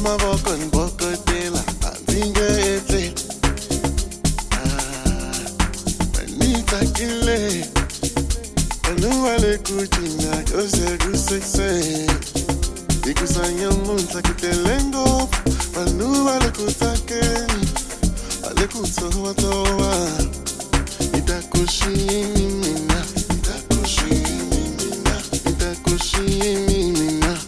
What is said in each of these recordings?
mavoko ni bokotela andingetle manitsakile anuwale kuchina yose kusekse ikusanya munta kitelengo anuwale kutakeni ale kutowa towa itakushimina itakushimina itakushimina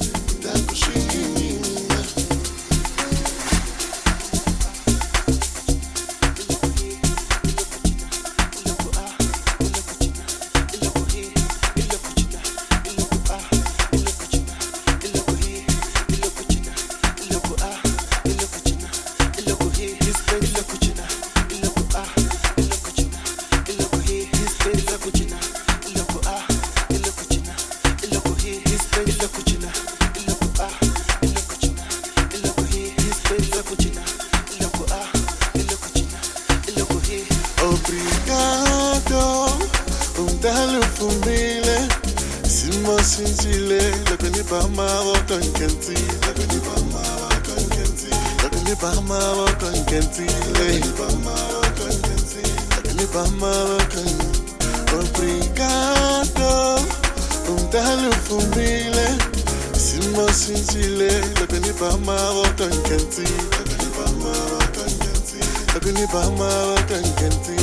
Obrigado, dalo fumile, simo sintile, lakoni bama wakankanti, lakoni bama wakankanti, lakoni bama wakankanti, lakoni bama wakankanti, lakoni bama wakankanti. Obrigado, dalo fumile, simo sintile, lakoni bama wakankanti, lakoni bama wakankanti, lakoni bama wakankanti.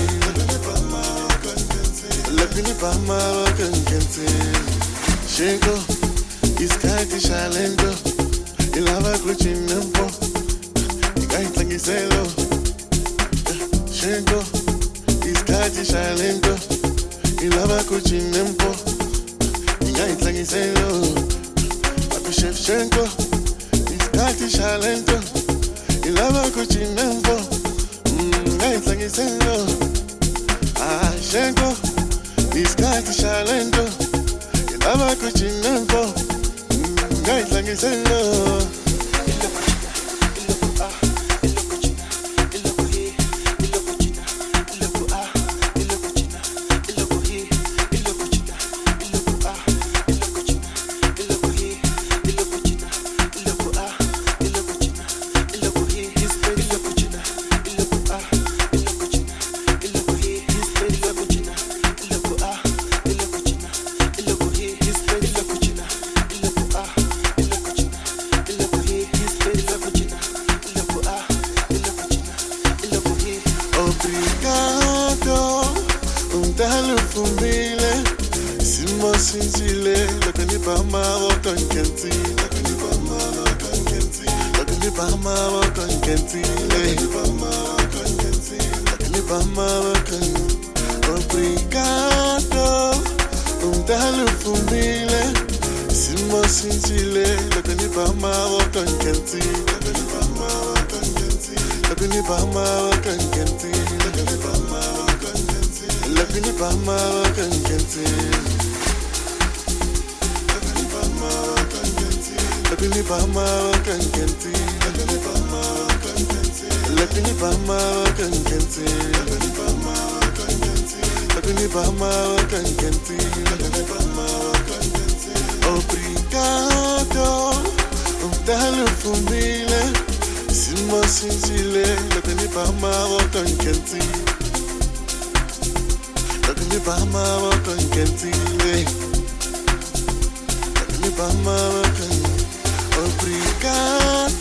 Lakini bama wakankanti Shenko, iskati shalendo Ilava kuchinempo Ikaitlangiselo Shenko, iskati shalendo Ilava kuchinempo Ikaitlangiselo Papi Shevchenko, iskati shalendo Ilava kuchinempo Ikaitlangiselo Shenko, iskati shalendo ilava kuchinempo ngaitlangiselo Dalo fumile, simo sintile, lakoni bama wakankanti, lakoni bama wakankanti, lakoni bama wakankanti, lakoni bama wakankanti, lakoni bama wakankanti. Obrigado, dalo fumile, simo sintile, lakoni bama wakankanti, lakoni bama wakankanti, lakoni bama wakankanti, lakoni bama wakankanti. Lakini bama wakankanti Lakini bama wakankanti Lakini bama wakankanti Lakini bama wakankanti Lakini bama wakankanti Lakini bama wakankanti Lakini bama wakankanti Lakini bama wakankanti. Obrigado, dalo fumile, simo sintile, lakini bama wakankanti Lakini bama wakankanti, lakini bama wakankanti. Obrigado.